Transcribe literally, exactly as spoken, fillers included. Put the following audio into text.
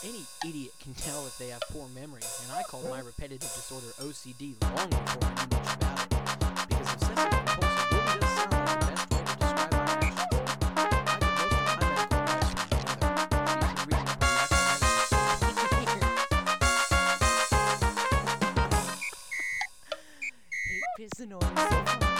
Any idiot can tell if they have poor memory, and I called my repetitive disorder O C D long before I knew much about it. Because obsessive compulsive really does sound like the best way to describe my actions. I did most of my medical profession together, so you can read it from Hate pissing on is so fun.